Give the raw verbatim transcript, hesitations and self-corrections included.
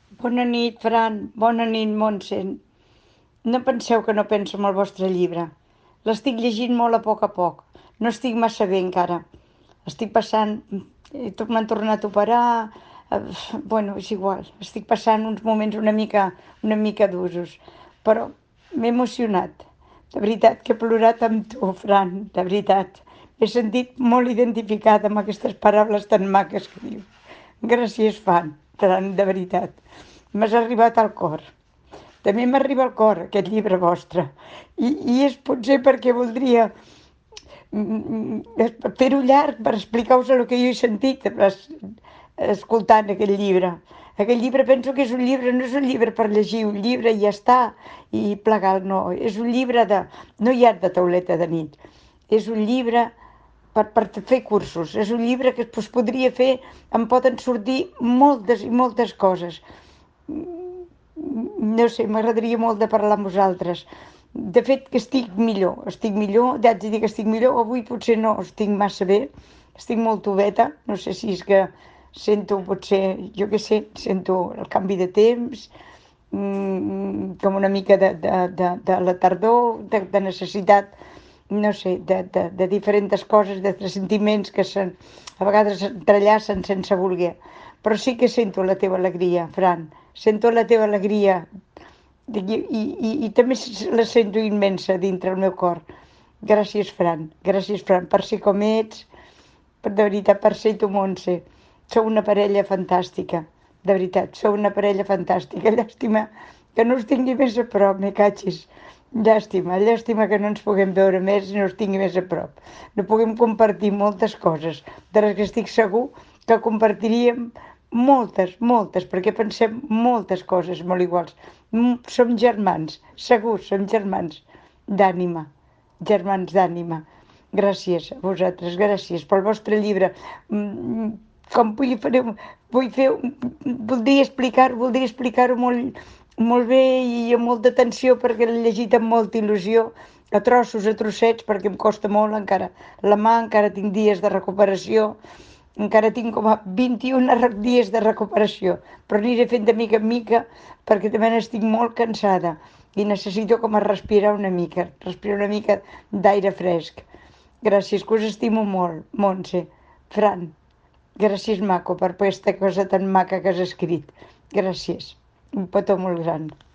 Bona nit, Fran. Bona nit, Montse. No penseu que no penso en el vostre llibre. L'estic llegint molt a poc a poc. No estic massa bé encara. Estic passant... eh, M'han tornat a operar... eh, Bueno, és igual. Estic passant uns moments una mica, una mica d'usos. Però m'he emocionat. De veritat que he plorat amb tu, Fran. De veritat. M'he sentit molt identificada amb aquestes paraules tan maques que dius. Gràcies, Fan, Fran, de veritat. M'has arribat al cor. També m'arriba al cor aquest llibre vostre. I, i és potser perquè voldria mm, mm, fer-ho llarg per explicar-vos el que jo he sentit es- escoltant aquest llibre. Aquest llibre penso que és un llibre, no és un llibre per llegir, un llibre i ja està, i plegar, no. És un llibre de... no hi ha de tauleta de nit. És un llibre per, per fer cursos. És un llibre que es podria fer, em poden sortir moltes i moltes coses. No sé, m'agradaria molt de parlar amb vosaltres. De fet, que estic millor, estic millor, haig de dir que estic millor, avui potser no estic massa bé, estic molt tubeta, no sé si és que sento potser, jo què sé, sento el canvi de temps, mm, com una mica de, de, de, de la tardor, de, de necessitat, no sé, de, de, de diferents coses, de sentiments que se, a vegades s'entrellacen sense voler. Però sí que sento la teva alegria, Fran, sento la teva alegria i, i, i, i també la sento immensa dintre el meu cor. Gràcies, Fran, gràcies, Fran, per ser com ets, per, de veritat, per ser tu, Montse. Sou una parella fantàstica, de veritat, sou una parella fantàstica. Llàstima que no us tingui més a prop, me catxis. Llàstima, llàstima que no ens puguem veure més i no us tingui més a prop. No puguem compartir moltes coses, de les que estic segur que compartiríem moltes, moltes, perquè pensem moltes coses molt iguals. Mm, Som germans, segur, som germans d'ànima, germans d'ànima. Gràcies a vosaltres, gràcies pel vostre llibre. Mm, Com vull fer, vull fer, voldria explicar, voldria explicar-ho molt, molt bé i amb molta atenció perquè l'he llegit amb molta il·lusió, a trossos, a trossets, perquè em costa molt encara la mà, encara tinc dies de recuperació, encara tinc com a vint-i-un dies de recuperació, però aniré fent de mica en mica perquè també n'estic molt cansada i necessito com a respirar una mica, respirar una mica d'aire fresc. Gràcies, que us estimo molt, Montse. Fran, gràcies, maco, per aquesta cosa tan maca que has escrit. Gràcies. Un petó molt gran.